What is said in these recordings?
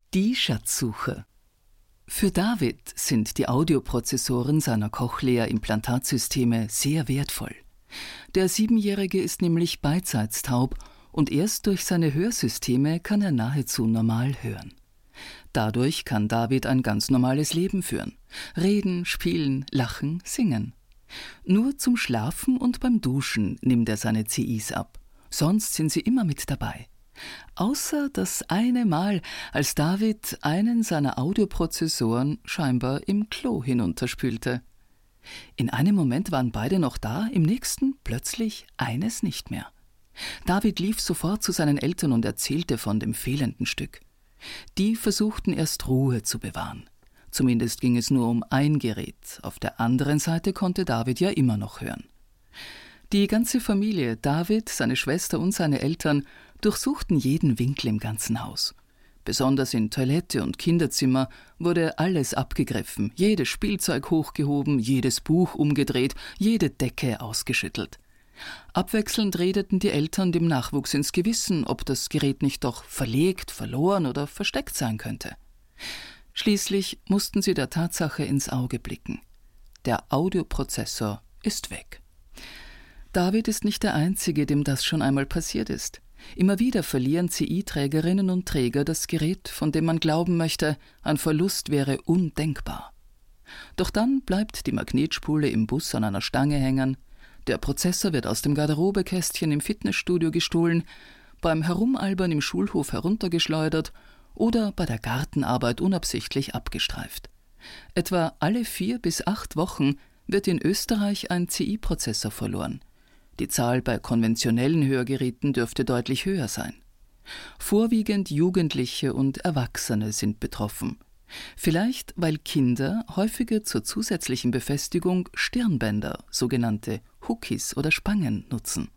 Die Schatzsuche. Für David sind die Audioprozessoren seiner Cochlea-Implantatsysteme sehr wertvoll. Der 7-Jährige ist nämlich beidseitstaub und erst durch seine Hörsysteme kann er nahezu normal hören. Dadurch kann David ein ganz normales Leben führen. Reden, spielen, lachen, singen. Nur zum Schlafen und beim Duschen nimmt er seine CIs ab. Sonst sind sie immer mit dabei. Außer das eine Mal, als David einen seiner Audioprozessoren scheinbar im Klo hinunterspülte. In einem Moment waren beide noch da, im nächsten plötzlich eines nicht mehr. David lief sofort zu seinen Eltern und erzählte von dem fehlenden Stück. Die versuchten erst Ruhe zu bewahren. Zumindest ging es nur um ein Gerät. Auf der anderen Seite konnte David ja immer noch hören. Die ganze Familie, David, seine Schwester und seine Eltern, durchsuchten jeden Winkel im ganzen Haus. Besonders in Toilette und Kinderzimmer wurde alles abgegriffen, jedes Spielzeug hochgehoben, jedes Buch umgedreht, jede Decke ausgeschüttelt. Abwechselnd redeten die Eltern dem Nachwuchs ins Gewissen, ob das Gerät nicht doch verlegt, verloren oder versteckt sein könnte. Schließlich mussten sie der Tatsache ins Auge blicken. Der Audioprozessor ist weg. David ist nicht der Einzige, dem das schon einmal passiert ist. Immer wieder verlieren CI-Trägerinnen und Träger das Gerät, von dem man glauben möchte, ein Verlust wäre undenkbar. Doch dann bleibt die Magnetspule im Bus an einer Stange hängen, der Prozessor wird aus dem Garderobekästchen im Fitnessstudio gestohlen, beim Herumalbern im Schulhof heruntergeschleudert oder bei der Gartenarbeit unabsichtlich abgestreift. Etwa alle 4 bis 8 Wochen wird in Österreich ein CI-Prozessor verloren. Die Zahl bei konventionellen Hörgeräten dürfte deutlich höher sein. Vorwiegend Jugendliche und Erwachsene sind betroffen. Vielleicht, weil Kinder häufiger zur zusätzlichen Befestigung Stirnbänder, sogenannte Hookies oder Spangen, nutzen.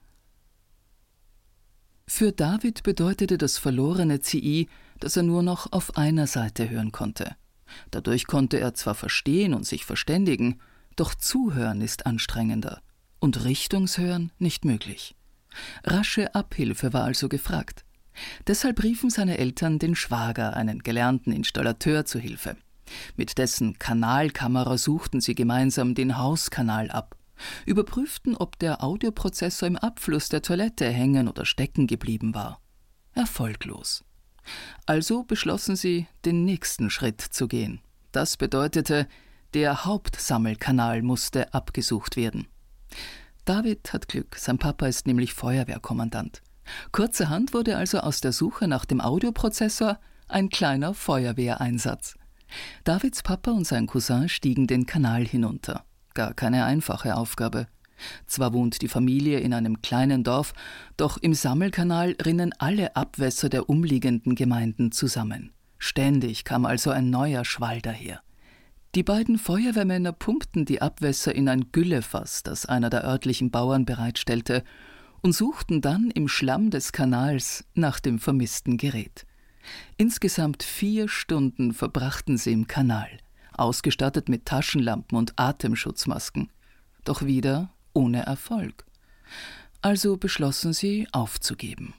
Für David bedeutete das verlorene CI, dass er nur noch auf einer Seite hören konnte. Dadurch konnte er zwar verstehen und sich verständigen, doch Zuhören ist anstrengender und Richtungshören nicht möglich. Rasche Abhilfe war also gefragt. Deshalb riefen seine Eltern den Schwager, einen gelernten Installateur, zu Hilfe. Mit dessen Kanalkamera suchten sie gemeinsam den Hauskanal ab, überprüften, ob der Audioprozessor im Abfluss der Toilette hängen oder stecken geblieben war. Erfolglos. Also beschlossen sie, den nächsten Schritt zu gehen. Das bedeutete, der Hauptsammelkanal musste abgesucht werden. David hat Glück, sein Papa ist nämlich Feuerwehrkommandant. Kurzerhand wurde also aus der Suche nach dem Audioprozessor ein kleiner Feuerwehreinsatz. Davids Papa und sein Cousin stiegen den Kanal hinunter. Gar keine einfache Aufgabe. Zwar wohnt die Familie in einem kleinen Dorf, doch im Sammelkanal rinnen alle Abwässer der umliegenden Gemeinden zusammen. Ständig kam also ein neuer Schwall daher. Die beiden Feuerwehrmänner pumpten die Abwässer in ein Güllefass, das einer der örtlichen Bauern bereitstellte, und suchten dann im Schlamm des Kanals nach dem vermissten Gerät. Insgesamt 4 Stunden verbrachten sie im Kanal, ausgestattet mit Taschenlampen und Atemschutzmasken. Doch wieder ohne Erfolg. Also beschlossen sie, aufzugeben.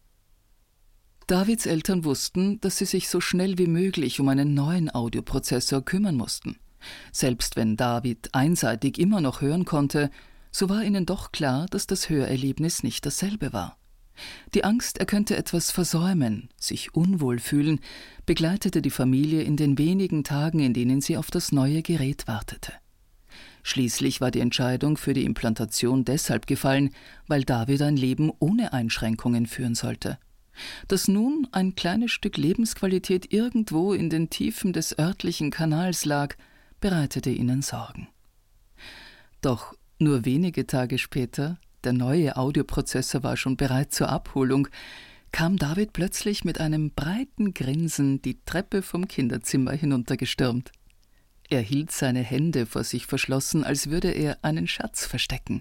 Davids Eltern wussten, dass sie sich so schnell wie möglich um einen neuen Audioprozessor kümmern mussten. Selbst wenn David einseitig immer noch hören konnte, so war ihnen doch klar, dass das Hörerlebnis nicht dasselbe war. Die Angst, er könnte etwas versäumen, sich unwohl fühlen, begleitete die Familie in den wenigen Tagen, in denen sie auf das neue Gerät wartete. Schließlich war die Entscheidung für die Implantation deshalb gefallen, weil David ein Leben ohne Einschränkungen führen sollte. Dass nun ein kleines Stück Lebensqualität irgendwo in den Tiefen des örtlichen Kanals lag, bereitete ihnen Sorgen. Doch nur wenige Tage später, der neue Audioprozessor war schon bereit zur Abholung, kam David plötzlich mit einem breiten Grinsen die Treppe vom Kinderzimmer hinuntergestürmt. Er hielt seine Hände vor sich verschlossen, als würde er einen Schatz verstecken.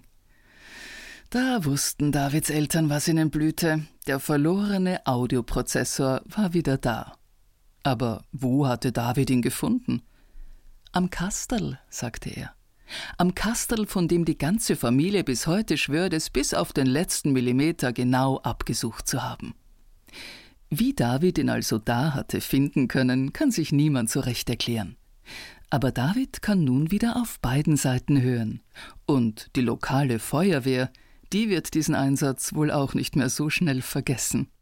Da wussten Davids Eltern, was ihnen blühte. Der verlorene Audioprozessor war wieder da. Aber wo hatte David ihn gefunden? Am Kasterl, sagte er. Am Kasterl, von dem die ganze Familie bis heute schwört, es bis auf den letzten Millimeter genau abgesucht zu haben. Wie David ihn also da hatte finden können, kann sich niemand so recht erklären. Aber David kann nun wieder auf beiden Seiten hören. Und die lokale Feuerwehr, die wird diesen Einsatz wohl auch nicht mehr so schnell vergessen.